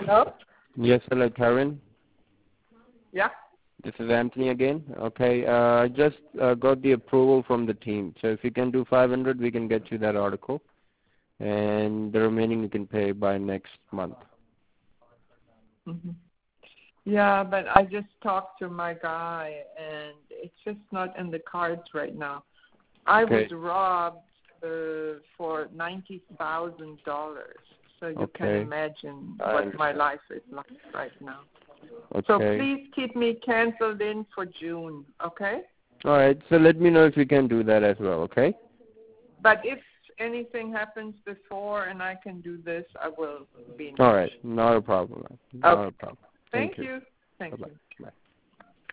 Hello? Yes, hello, Karen. Yeah? This is Anthony again. Okay, I just got the approval from the team. So if you can do 500, we can get you that article. And the remaining you can pay by next month. Mm-hmm. Yeah, but I just talked to my guy, and it's just not in the cards right now. I was robbed for $90,000, so you can imagine what my life is like right now. Okay. So please keep me canceled in for June, okay? All right, so let me know if you can do that as well, okay? But if anything happens before and I can do this, I will be in touch. All right, not a problem. Not a problem. Thank you. Thank Bye-bye. you. Bye.